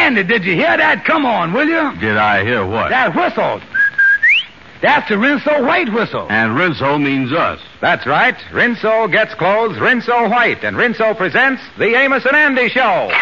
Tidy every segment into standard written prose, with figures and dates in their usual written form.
Andy, did you hear that? Come on, will you? Did I hear what? That whistle. That's the Rinso White whistle. And Rinso means us. That's right. Rinso gets clothes Rinso White, and Rinso presents the Amos and Andy Show.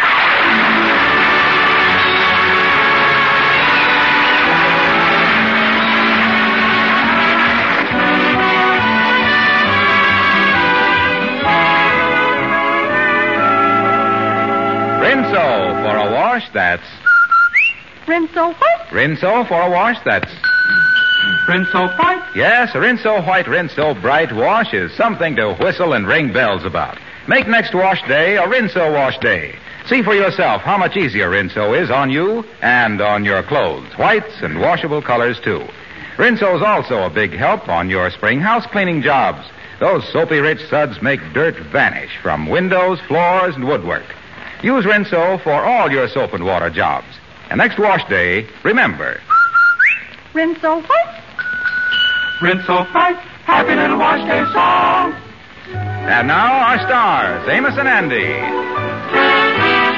Rinso for a wash, that's... Rinso what? Rinso for a wash, that's... Rinso White? Yes, a Rinso White, Rinso Bright wash is something to whistle and ring bells about. Make next wash day a Rinso wash day. See for yourself how much easier Rinso is on you and on your clothes. Whites and washable colors, too. Rinso's also a big help on your spring house cleaning jobs. Those soapy-rich suds make dirt vanish from windows, floors, and woodwork. Use Rinso for all your soap and water jobs. And next wash day, remember... Rinso what? Rinso White, happy little wash day song. And now our stars, Amos and Andy.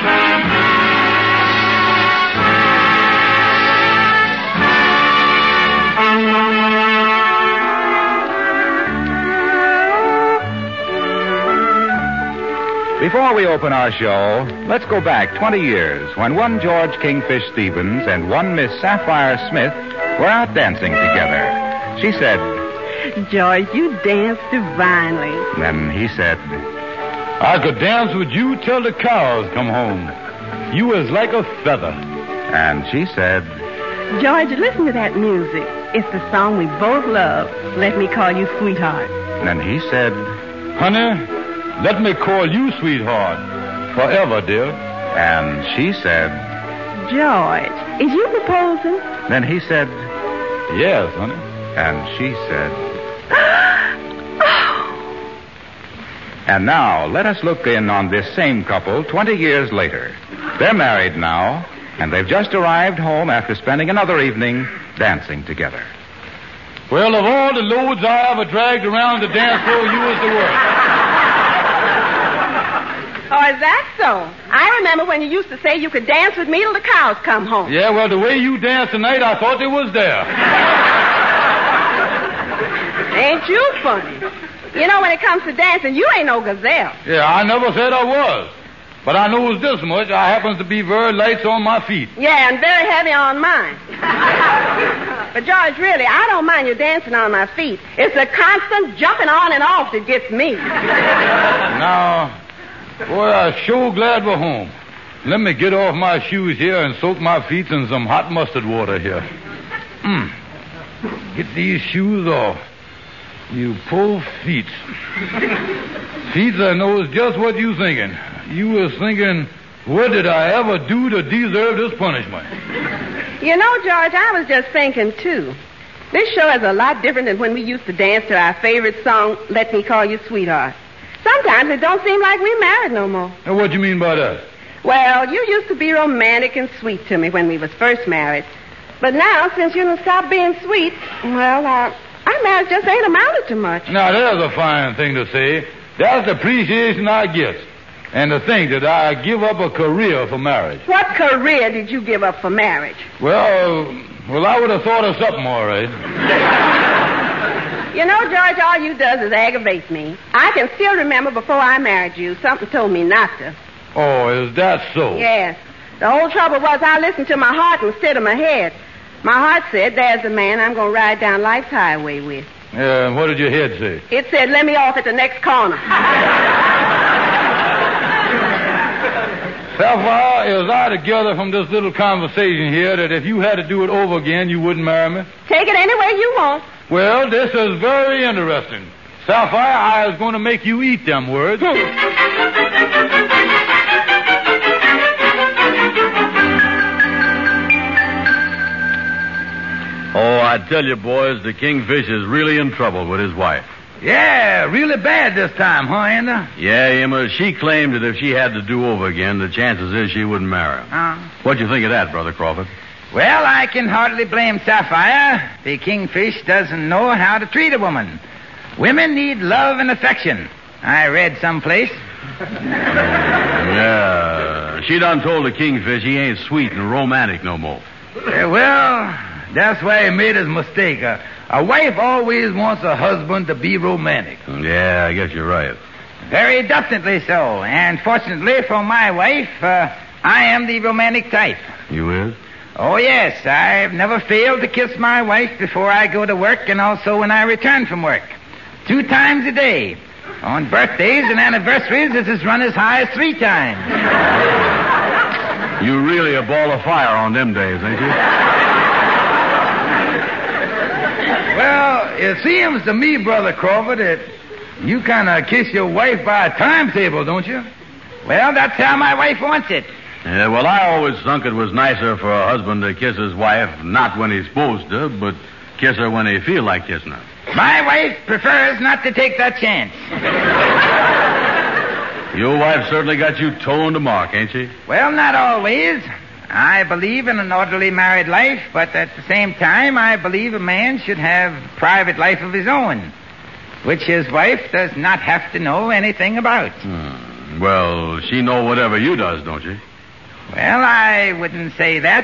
Before we open our show, let's go back 20 years when one George Kingfish Stevens and one Miss Sapphire Smith were out dancing together. She said, George, you dance divinely. Then he said, I could dance with you till the cows come home. You was like a feather. And she said, George, listen to that music. It's the song we both love. Let me call you sweetheart. And he said, Honey, let me call you sweetheart. Forever, dear. And she said, George, is you proposing? Then he said, Yes, honey. And she said, And now, let us look in on this same couple 20 years later. They're married now, and they've just arrived home after spending another evening dancing together. Well, of all the loads I ever dragged around the dance floor, you was the worst. Oh, is that so? I remember when you used to say you could dance with me till the cows come home. Yeah, well, the way you danced tonight, I thought they was there. Ain't you funny? You know, when it comes to dancing, you ain't no gazelle. Yeah, I never said I was. But I knows this much. I happens to be very light on my feet. Yeah, and very heavy on mine. But, George, really, I don't mind you dancing on my feet. It's the constant jumping on and off that gets me. Now, boy, I'm sure glad we're home. Let me get off my shoes here and soak my feet in some hot mustard water here. Get these shoes off. You poor feet. Feet, I knows just what you thinking. You was thinking, what did I ever do to deserve this punishment? You know, George, I was just thinking, too. This show is a lot different than when we used to dance to our favorite song, Let Me Call You Sweetheart. Sometimes it don't seem like we're married no more. Now, what do you mean by that? Well, you used to be romantic and sweet to me when we was first married. But now, since you done stopped being sweet, well, our marriage just ain't amounted to much. Now, there's a fine thing to say. That's the appreciation I get. And to think that I give up a career for marriage. What career did you give up for marriage? Well, I would have thought of something, all right. You know, George, all you does is aggravate me. I can still remember before I married you, something told me not to. Oh, is that so? Yes. The whole trouble was I listened to my heart instead of my head. My heart said, there's the man I'm going to ride down life's highway with. Yeah, and what did your head say? It said, let me off at the next corner. Sapphire, is I together from this little conversation here that if you had to do it over again, you wouldn't marry me? Take it any way you want. Well, this is very interesting. Sapphire, I was going to make you eat them words. Oh, I tell you, boys, the Kingfish is really in trouble with his wife. Yeah, really bad this time, huh, Andy? Yeah, Emma, she claimed that if she had to do over again, the chances is she wouldn't marry him. What'd you think of that, Brother Crawford? Well, I can hardly blame Sapphire. The Kingfish doesn't know how to treat a woman. Women need love and affection. I read someplace. Yeah. she done told the Kingfish he ain't sweet and romantic no more. Well, that's why he made his mistake. A wife always wants a husband to be romantic. Yeah, I guess you're right. Very definitely so. And fortunately for my wife, I am the romantic type. You is? Oh, yes. I've never failed to kiss my wife before I go to work and also when I return from work. 2 times a day. On birthdays and anniversaries, this has run as high as 3 times. You really a ball of fire on them days, ain't you? Well, it seems to me, Brother Crawford, that you kind of kiss your wife by a timetable, don't you? Well, that's how my wife wants it. Yeah, well, I always thunk it was nicer for a husband to kiss his wife not when he's supposed to, but kiss her when he feel like kissing her. My wife prefers not to take that chance. Your wife certainly got you toe to mark, ain't she? Well, not always. I believe in an orderly married life, but at the same time, I believe a man should have a private life of his own, which his wife does not have to know anything about. Well, she know whatever you does, don't she? Well, I wouldn't say that.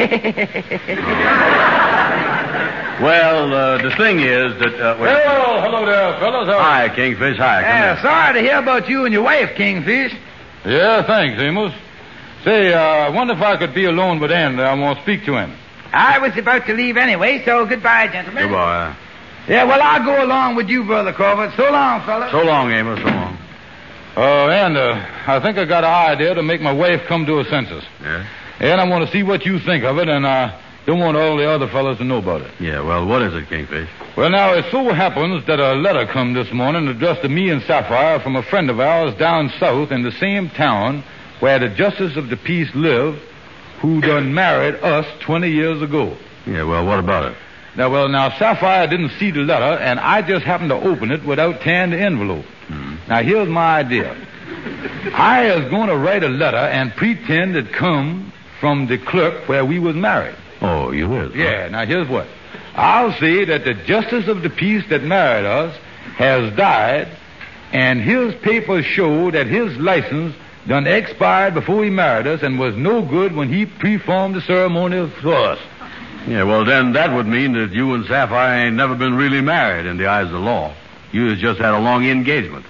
Well, the thing is that... Well, hello there, fellas. Hi, Kingfish. Hi, come here. Sorry to hear about you and your wife, Kingfish. Yeah, thanks, Amos. Say, I wonder if I could be alone with Andy. I want to speak to him. I was about to leave anyway, so goodbye, gentlemen. Goodbye. Yeah, well, I'll go along with you, Brother Crawford. So long, fellas. So long, Amos. So long. I think I got an idea to make my wife come to her senses. Yeah? And I want to see what you think of it, and I don't want all the other fellas to know about it. Yeah, well, what is it, Kingfish? Well, now, it so happens that a letter come this morning addressed to me and Sapphire from a friend of ours down south in the same town where the Justice of the Peace lived, who done married us 20 years ago. Yeah, well, what about it? Now, Sapphire didn't see the letter, and I just happened to open it without tearing the envelope. Now, here's my idea. I is going to write a letter and pretend it come from the clerk where we was married. Oh, you is? Yeah, now here's what. I'll say that the Justice of the Peace that married us has died, and his papers show that his license done expired before he married us and was no good when he performed the ceremony for us. Yeah, well, then that would mean that you and Sapphire ain't never been really married in the eyes of the law. You just had a long engagement.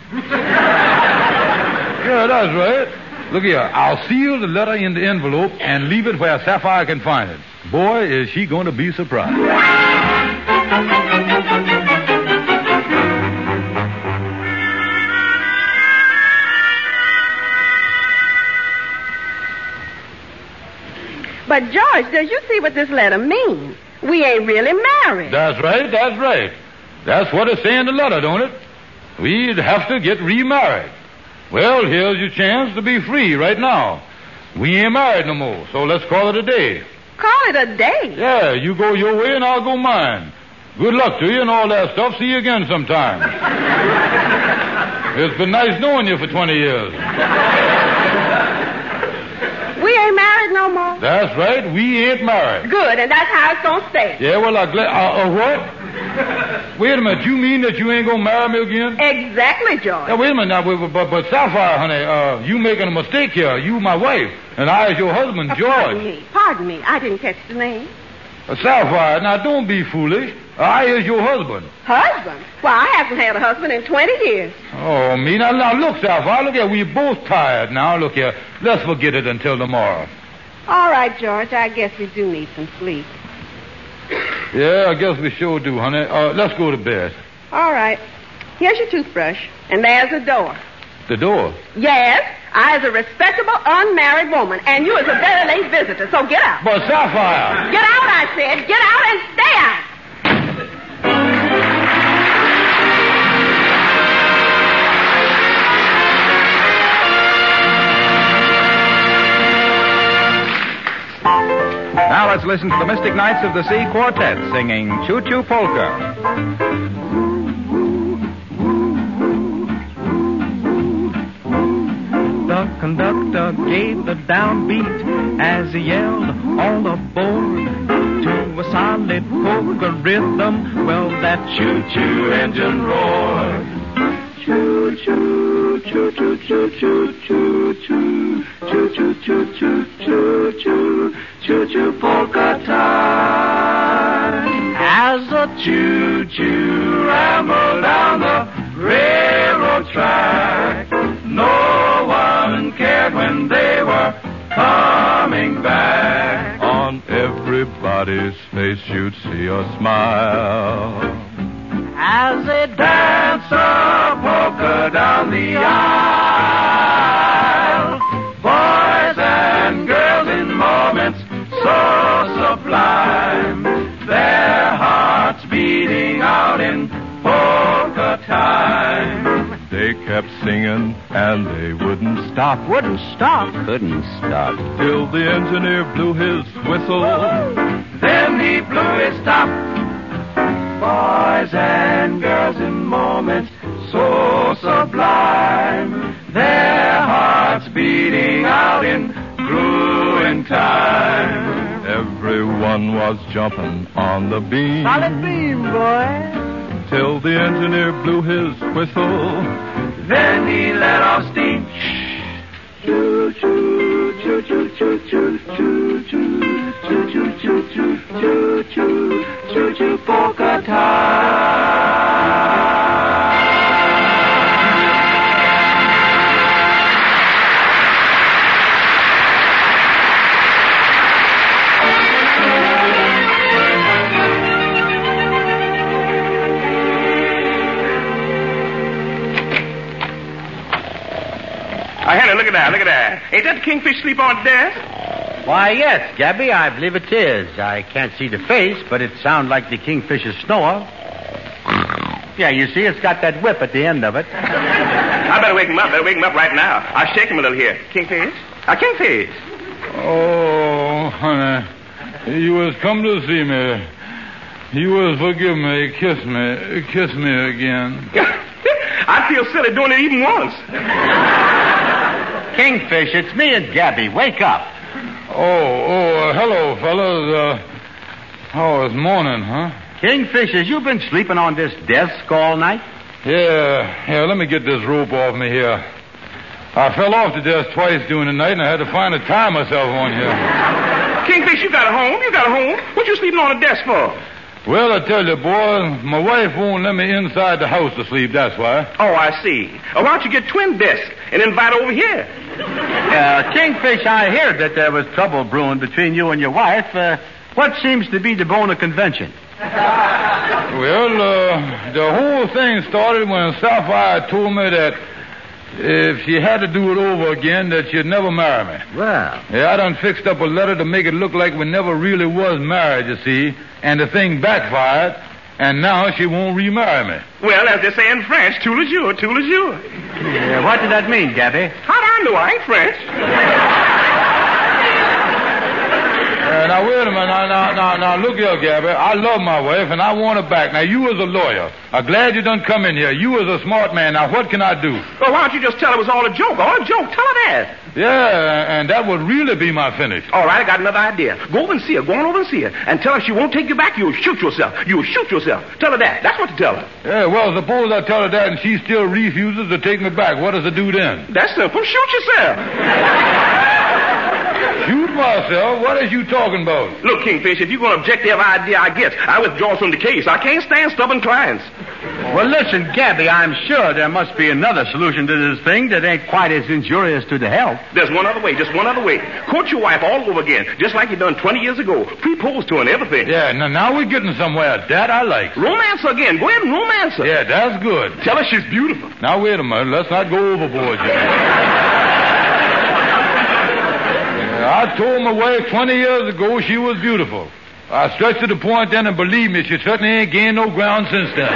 Yeah, that's right. Look here, I'll seal the letter in the envelope and leave it where Sapphire can find it. Boy, is she going to be surprised. But, George, does you see what this letter means? We ain't really married. That's right, that's right. That's what it's saying in the letter, don't it? We'd have to get remarried. Well, here's your chance to be free right now. We ain't married no more, so let's call it a day. Call it a day? Yeah, you go your way and I'll go mine. Good luck to you and all that stuff. See you again sometime. It's been nice knowing you for 20 years. We ain't married no more? That's right, we ain't married. Good, and that's how it's going to stay. Yeah, well, I'm glad... what? Wait a minute, you mean that you ain't going to marry me again? Exactly, George. Now, wait a minute, now, but Sapphire, honey, you making a mistake here. You my wife, and I is your husband, George. Pardon me, I didn't catch the name. Sapphire, now don't be foolish. I is your husband. Husband? Well, I haven't had a husband in 20 years. Oh, me. Now look, Sapphire, look here. We're both tired now. Look here. Let's forget it until tomorrow. All right, George, I guess we do need some sleep. Yeah, I guess we sure do, honey. Let's go to bed. All right. Here's your toothbrush, and there's the door. The door? Yes, I is a respectable, unmarried woman, and you is a very late visitor, so get out. But Sapphire! Get out, I said. Get out and stay out. Now let's listen to the Mystic Knights of the Sea Quartet singing Choo Choo Polka. The conductor gave the downbeat as he yelled all aboard to a solid polka rhythm. Well, that choo-choo engine roared. Choo-choo, choo-choo, choo-choo, choo-choo, choo-choo, choo, choo, choo, choo, choo, choo, choo, polka time. As a Choo-choo ramble down the railroad track. No one cared when they were coming back. On everybody's face you'd see a smile. as they Dance a polka down the aisle. Boys and girls in moments so sublime. Their hearts beating out in polka time. They kept singing and they wouldn't stop. wouldn't stop. Couldn't stop. Till the engineer blew his whistle. Then he blew his top. Boys and girls in moments so sublime. Their hearts beating out in grooving time. Everyone was jumping on the beam. Solid beam, boy. Till the engineer blew his whistle. Then he let off steam. Choo choo choo choo choo choo choo choo choo choo choo choo choo choo choo choo polka time. Henry, look at that, look at that. Ain't that the kingfish sleep on the desk? Why, yes, Gabby, I believe it is. I can't see the face, but it sounds like the kingfisher's snore. Yeah, you see, it's got that whip at the end of it. I better wake him up right now. I'll shake him a little here. Kingfish? Kingfish. Oh, honey, you was come to see me. You was forgive me, kiss me again. I feel silly doing it even once. Kingfish, it's me and Gabby. Wake up. Hello, fellas. It's morning, huh? Kingfish, has you been sleeping on this desk all night? Yeah, let me get this rope off me here. I fell off the desk twice during the night, and I had to find a tie myself on here. Kingfish, you got a home. What you sleeping on the desk for? Well, I tell you, boy, my wife won't let me inside the house to sleep, that's why. Oh, I see. Why don't you get twin desks and invite her over here? Kingfish, I heard that there was trouble brewing between you and your wife. What seems to be the bone of convention? Well, the whole thing started when Sapphire told me that if she had to do it over again, that she'd never marry me. Well. Yeah, I done fixed up a letter to make it look like we never really was married, you see, and the thing backfired, and now she won't remarry me. Well, as they say in French, tout le jour, tout le jour. Yeah, what did that mean, Gabby? How do I know? I ain't French. Now, wait a minute. Now, look here, Gabby. I love my wife, and I want her back. Now, you as a lawyer, I'm glad you done come in here. You as a smart man. Now, what can I do? Well, why don't you just tell her it was all a joke? All a joke. Tell her that. Yeah, and that would really be my finish. All right, I got another idea. Go over and see her. Go on over and see her. And tell her she won't take you back. You'll shoot yourself. You'll shoot yourself. Tell her that. That's what to tell her. Yeah, well, suppose I tell her that and she still refuses to take me back. What does it do then? That's simple. Shoot yourself. Shoot myself? What is you talking about? Look, Kingfish, if you're going to object to every idea I get, I withdraw from the case. I can't stand stubborn clients. Well, listen, Gabby, I'm sure there must be another solution to this thing that ain't quite as injurious to the health. There's one other way, just one other way. Court your wife all over again, just like you done 20 years ago. Propose to her and everything. Yeah, now we're getting somewhere. That I like. Romance her again. Go ahead and romance her. Yeah, that's good. Tell her she's beautiful. Now, wait a minute. Let's not go overboard yet. I told my wife 20 years ago she was beautiful. I stretched to the point then, and believe me, she certainly ain't gained no ground since then.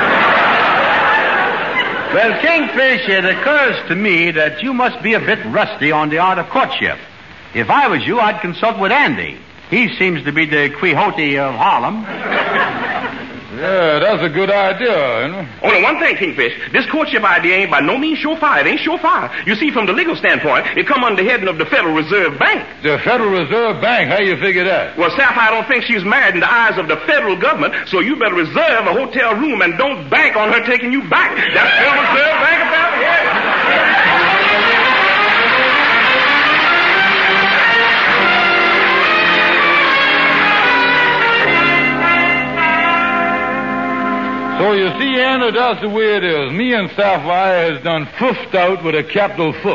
Well, Kingfish, it occurs to me that you must be a bit rusty on the art of courtship. If I was you, I'd consult with Andy. He seems to be the Quixote of Harlem. Yeah, that's a good idea, you know. Only one thing, Kingfish. This courtship idea ain't by no means surefire. It ain't surefire. You see, from the legal standpoint, it come under the heading of the Federal Reserve Bank. The Federal Reserve Bank? How you figure that? Well, Sapphire don't think she's married in the eyes of the federal government, so you better reserve a hotel room and don't bank on her taking you back. That's Federal Reserve Bank about here. Oh, you see, Anna, that's the way it is. Me and Sapphire has done foofed out with a capital foof.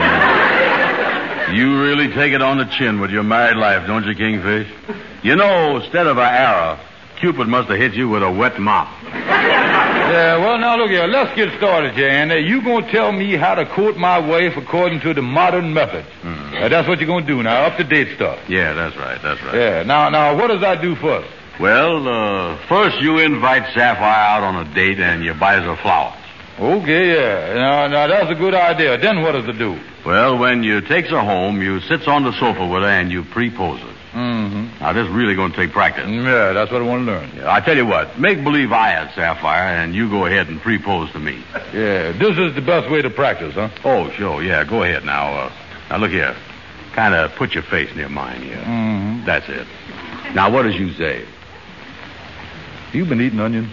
You really take it on the chin with your married life, don't you, Kingfish? You know, instead of an arrow, Cupid must have hit you with a wet mop. Yeah, well, now, look here. Let's get started here, Anna. You going to tell me how to court my wife according to the modern method. That's what you're going to do now, up-to-date stuff. Yeah, that's right. Yeah, now, what does I do first? Well, first you invite Sapphire out on a date and you buy her flowers. Okay, yeah. Now, that's a good idea. Then what does it do? Well, when you takes her home, you sits on the sofa with her and you pre-pose her. Mm-hmm. Now, this is really going to take practice. Yeah, that's what I want to learn. Yeah, I tell you what, make believe I had Sapphire and you go ahead and pre-pose to me. Yeah, this is the best way to practice, huh? Oh, sure, yeah, go ahead now. Now, look here. Kind of put your face near mine here. Mm-hmm. That's it. Now, what does you say? You've been eating onions.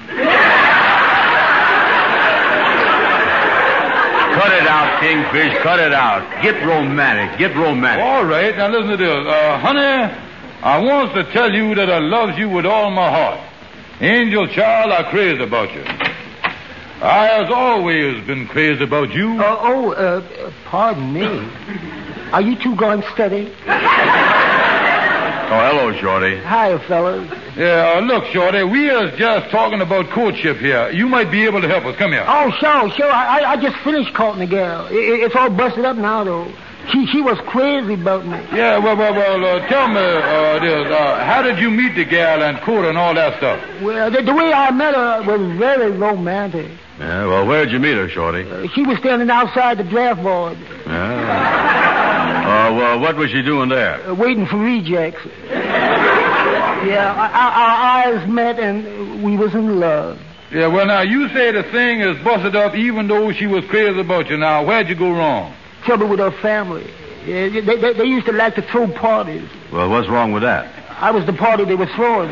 Cut it out, Kingfish. Cut it out. Get romantic. All right. Now, listen to this. Honey, I want to tell you that I loves you with all my heart. Angel child, I crazy about you. I has always been crazy about you. Pardon me. Are you two going steady? Oh, hello, Shorty. Hi, fellas. Yeah, look, Shorty, we is just talking about courtship here. You might be able to help us. Come here. Oh, sure. I just finished courting the girl. It's all busted up now, though. She was crazy about me. Yeah, well, tell me this. How did you meet the gal and court and all that stuff? Well, the way I met her was very romantic. Yeah, well, where'd you meet her, Shorty? She was standing outside the draft board. Yeah. Well, what was she doing there? Waiting for rejects. Yeah, our eyes met and we was in love. Yeah, well, now, you say the thing is busted up even though she was crazy about you. Now, where'd you go wrong? Trouble with her family. Yeah, they used to like to throw parties. Well, what's wrong with that? I was the party they were throwing.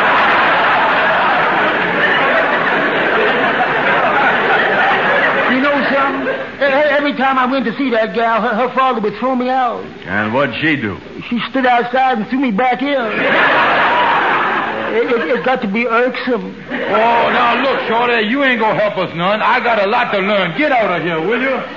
You know something? Every time I went to see that gal, her father would throw me out. And what'd she do? She stood outside and threw me back in. It got to be irksome. Oh, now, look, Shorty, you ain't gonna help us none. I got a lot to learn. Get out of here, will you?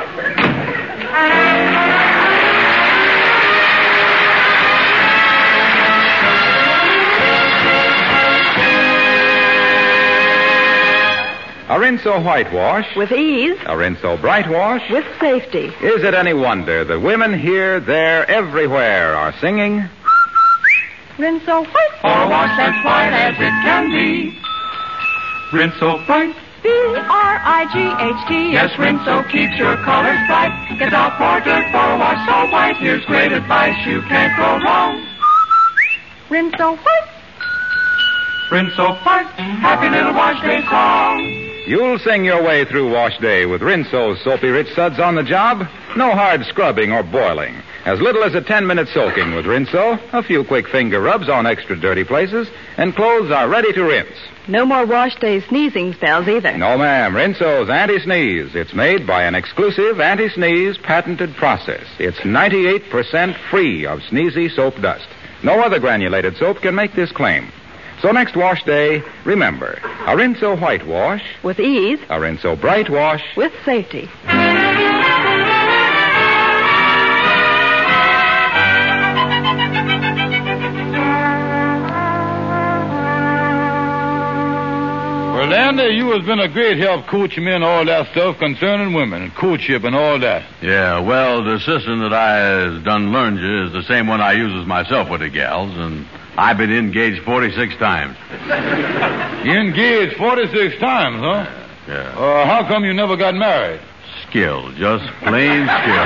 A Rinso whitewash. With ease. A Rinso brightwash. With safety. Is it any wonder that women here, there, everywhere are singing? Rinso white. For a wash as white as it can be. Rinso bright. B-R-I-G-H-T. Yes, Rinso keeps your colors bright. Get out for dirt for a wash so white. Here's great advice, you can't go wrong. Rinso white. Rinso bright. Happy little wash day song. You'll sing your way through wash day with Rinso's soapy rich suds on the job. No hard scrubbing or boiling. As little as a 10-minute soaking with Rinso, a few quick finger rubs on extra dirty places, and clothes are ready to rinse. No more wash day sneezing spells either. No, ma'am. Rinso's anti-sneeze. It's made by an exclusive anti-sneeze patented process. It's 98% free of sneezy soap dust. No other granulated soap can make this claim. So next wash day, remember, a Rinso whitewash. With ease. A Rinso brightwash. With safety. Well, Andy, you has been a great help coaching me and all that stuff concerning women and courtship and all that. Yeah, well, the system that I has done learned you is the same one I uses myself with the gals, and I've been engaged 46 times. You engaged 46 times, huh? Yeah. How come you never got married? Skill, just plain skill.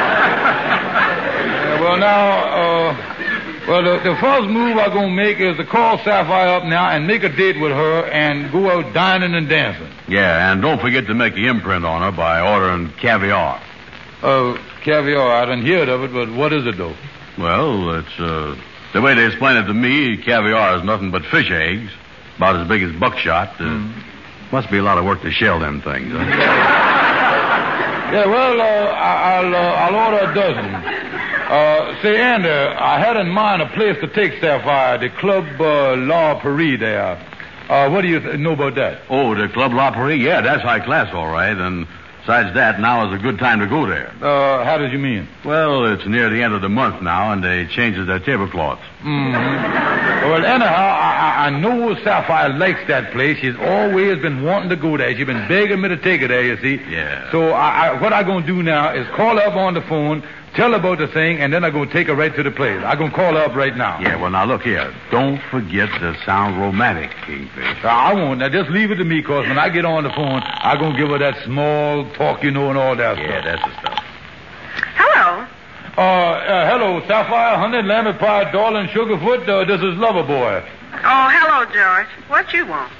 Well, now, the first move I'm going to make is to call Sapphire up now and make a date with her and go out dining and dancing. Yeah, and don't forget to make the imprint on her by ordering caviar. Caviar, I didn't hear of it, but what is it, though? Well, it's, the way they explain it to me, caviar is nothing but fish eggs, about as big as buckshot. Must be a lot of work to shell them things. Huh? Yeah, well, I'll order a dozen. Say, Andy, I had in mind a place to take Sapphire, the Club La Paris there. What do you know about that? Oh, the Club La Prairie? Yeah, that's high class, all right. And besides that, now is a good time to go there. How did you mean? Well, it's near the end of the month now, and they changes their tablecloths. Well, anyhow, I know Sapphire likes that place. She's always been wanting to go there. She's been begging me to take her there, you see. Yeah. So what I'm going to do now is call her up on the phone, tell her about the thing, and then I'm going to take her right to the place. I'm going to call her up right now. Yeah, well, now look here. Don't forget to sound romantic, Kingfish. I won't. Now, just leave it to me, because when I get on the phone, I'm going to give her that small talk, and all that stuff. Yeah, that's the stuff. Hello. Hello, Sapphire, honey, lamb pie, darling, Sugarfoot. This is Loverboy. Oh, hello, George. What you want?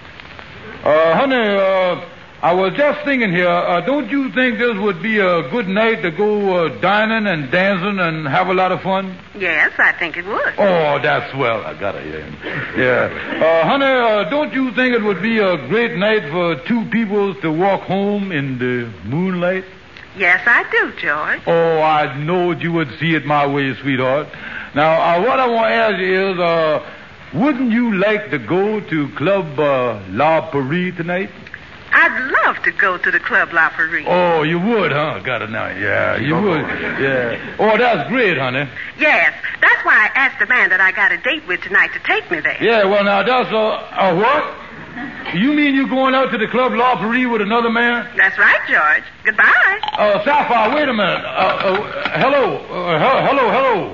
Honey, I was just thinking here, don't you think this would be a good night to go dining and dancing and have a lot of fun? Yes, I think it would. Oh, that's swell. I gotta hear him. Yeah. Honey, don't you think it would be a great night for two people to walk home in the moonlight? Yes, I do, George. Oh, I knowed you would see it my way, sweetheart. Now, what I want to ask you is, wouldn't you like to go to Club La Prairie tonight? I'd love to go to the Club La Prairie. Oh, you would, huh? Got it now. Yeah, you would. Yeah. Oh, that's great, honey. Yes, that's why I asked the man that I got a date with tonight to take me there. Yeah, well, now, that's what? You mean you going out to the Club La Prairie with another man? That's right, George. Goodbye. Sapphire, wait a minute. Hello. Hello.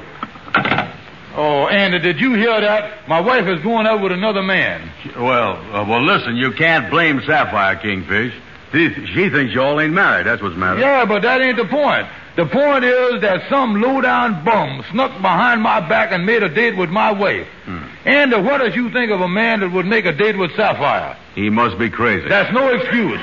Oh, Andy, did you hear that? My wife is going out with another man. Well, listen, you can't blame Sapphire, Kingfish. She thinks you all ain't married. That's what's the matter. Yeah, but that ain't the point. The point is that some low-down bum snuck behind my back and made a date with my wife. Andy, what does you think of a man that would make a date with Sapphire? He must be crazy. That's no excuse.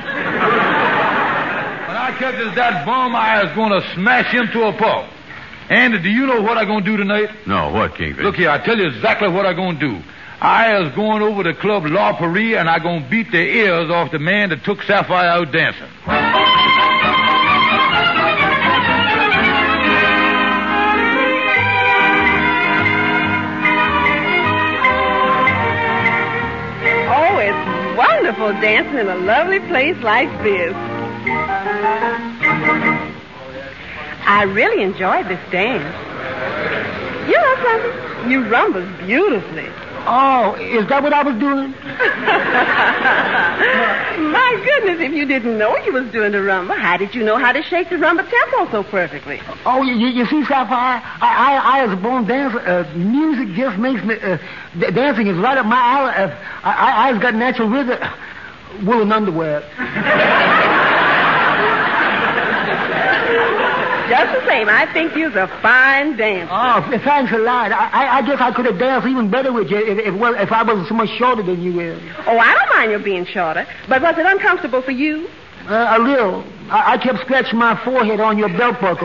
When I catches that bum, I is going to smash him to a pulp. Andy, do you know what I'm going to do tonight? No, what, Kingfish? Look here, I tell you exactly what I'm going to do. I is going over to Club La Prairie, and I'm going to beat the ears off the man that took Sapphire out dancing. Oh, it's wonderful dancing in a lovely place like this. I really enjoyed this dance. You know something? You rumbled beautifully. Oh, is that what I was doing? My goodness, if you didn't know you was doing the rumba, how did you know how to shake the rumba tempo so perfectly? Oh, you see, Sapphire, I as a born dancer, music just makes me, dancing is right up my alley. I've got natural rhythm, woolen underwear. Just the same, I think you're a fine dancer. Oh, thanks a lot. I guess I could have danced even better with you if I wasn't so much shorter than you is. Oh, I don't mind your being shorter, but was it uncomfortable for you? A little. I kept scratching my forehead on your belt buckle.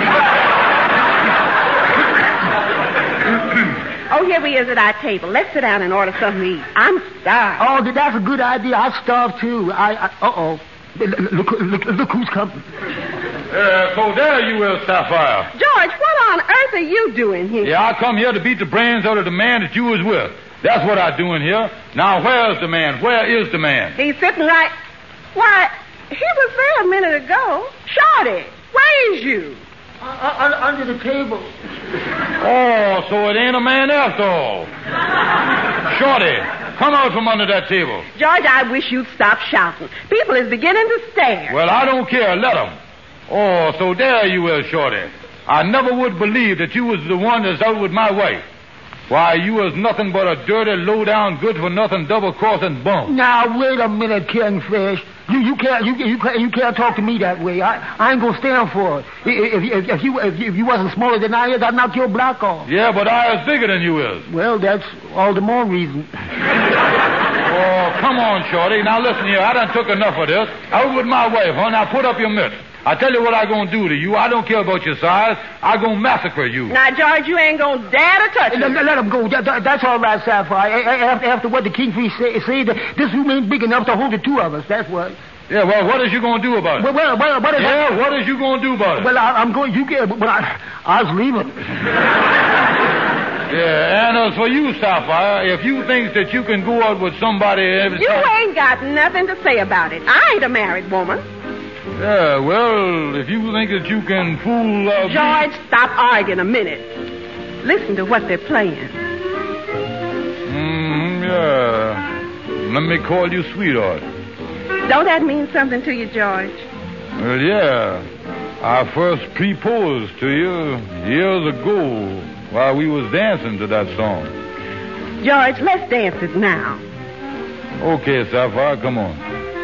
Oh, here we is at our table. Let's sit down and order something to eat. I'm starved. Oh, that's a good idea. I'm starved, too. Uh-oh. Look who's coming. So there you is, Sapphire. George, what on earth are you doing here? Yeah, I come here to beat the brains out of the man that you was with. That's what I'm doing here. Now, where's the man? Where is the man? He's sitting right... Why, he was there a minute ago. Shorty, where is you? Under the table. Oh, so it ain't a man after all. Shorty, come out from under that table. George, I wish you'd stop shouting. People is beginning to stare. Well, I don't care. Let them. Oh, so there you is, Shorty. I never would believe that you was the one that's out with my wife. Why, you was nothing but a dirty, low-down, good-for-nothing, double-crossing bum. Now, wait a minute, Kingfish. You can't talk to me that way. I ain't gonna stand for it. If you wasn't smaller than I is, I'd knock your block off. Yeah, but I is bigger than you is. Well, that's all the more reason. Oh, come on, Shorty. Now, listen here. I done took enough of this. Out with my wife, huh? Now, put up your mitts. I tell you what I gonna do to you. I don't care about your size. I gonna massacre you. Now, George, you ain't gonna dare to touch him. Let him go. That's all right, Sapphire. After what the Kingfish say, this room ain't big enough to hold the two of us. That's what. Yeah, well, what is you gonna do about it? Well, what is Yeah, what is you gonna do about it? Well, I'm going. You get. But I was leaving. Yeah, and as for you, Sapphire, if you think that you can go out with somebody every You time... ain't got nothing to say about it. I ain't a married woman. Yeah, well, if you think that you can fool... George, stop arguing a minute. Listen to what they're playing. Yeah. Let me call you sweetheart. Don't that mean something to you, George? Well, yeah. I first proposed to you years ago while we was dancing to that song. George, let's dance it now. Okay, Sapphire, come on.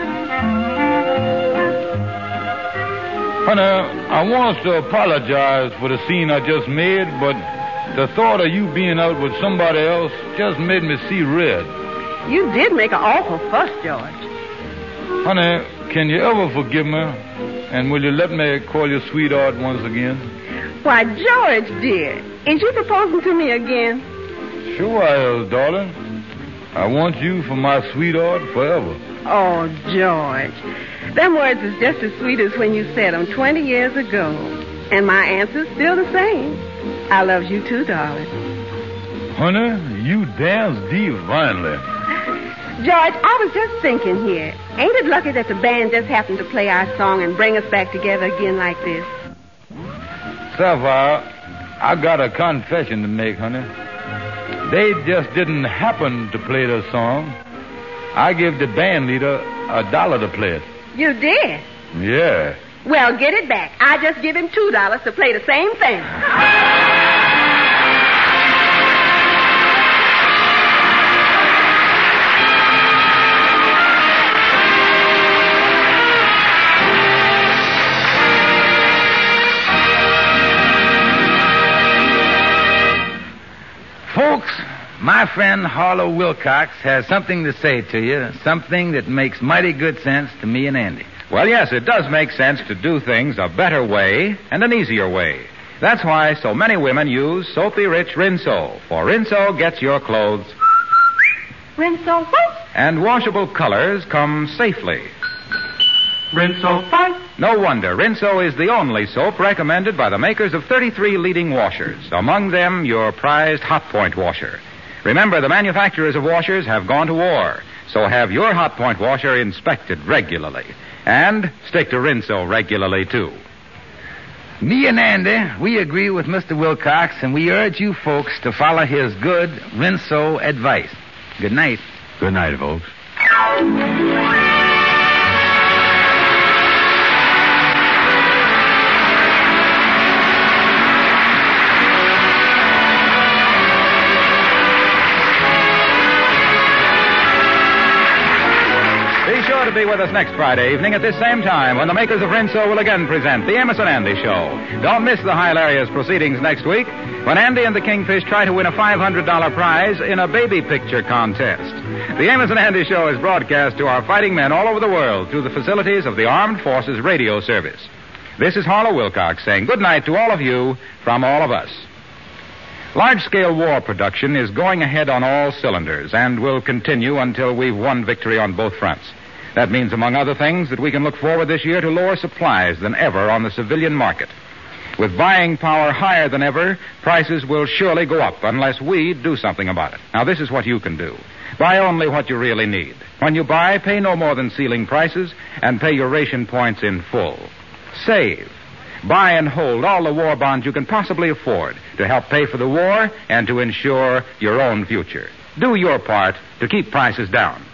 Honey, I want to apologize for the scene I just made, but the thought of you being out with somebody else just made me see red. You did make an awful fuss, George. Honey, can you ever forgive me? And will you let me call you sweetheart once again? Why, George, dear, is you proposing to me again? Sure I is, darling. I want you for my sweetheart forever. Oh, George, them words is just as sweet as when you said them 20 years ago. And my answer's still the same. I love you too, darling. Honey, you dance divinely. George, I was just thinking here. Ain't it lucky that the band just happened to play our song and bring us back together again like this? Sapphire, I got a confession to make, honey. They just didn't happen to play the song. I gave the band leader $1 to play it. You did? Yeah. Well, get it back. I just give him $2 to play the same thing. Folks, my friend Harlow Wilcox has something to say to you, something that makes mighty good sense to me and Andy. Well, yes, it does make sense to do things a better way and an easier way. That's why so many women use Soapy Rich Rinso, for Rinso gets your clothes. Rinso what? And washable colors come safely. Rinso what? No wonder Rinso is the only soap recommended by the makers of 33 leading washers, among them your prized Hot Point washer. Remember, the manufacturers of washers have gone to war, so have your Hot Point washer inspected regularly. And stick to Rinso regularly, too. Me and Andy, we agree with Mr. Wilcox, and we urge you folks to follow his good Rinso advice. Good night. Good night, folks. Be sure to be with us next Friday evening at this same time when the makers of Rinso will again present The Amos and Andy Show. Don't miss the hilarious proceedings next week when Andy and the Kingfish try to win a $500 prize in a baby picture contest. The Amos and Andy Show is broadcast to our fighting men all over the world through the facilities of the Armed Forces Radio Service. This is Harlow Wilcox saying good night to all of you from all of us. Large-scale war production is going ahead on all cylinders and will continue until we've won victory on both fronts. That means, among other things, that we can look forward this year to lower supplies than ever on the civilian market. With buying power higher than ever, prices will surely go up unless we do something about it. Now, this is what you can do. Buy only what you really need. When you buy, pay no more than ceiling prices and pay your ration points in full. Save. Buy and hold all the war bonds you can possibly afford to help pay for the war and to ensure your own future. Do your part to keep prices down.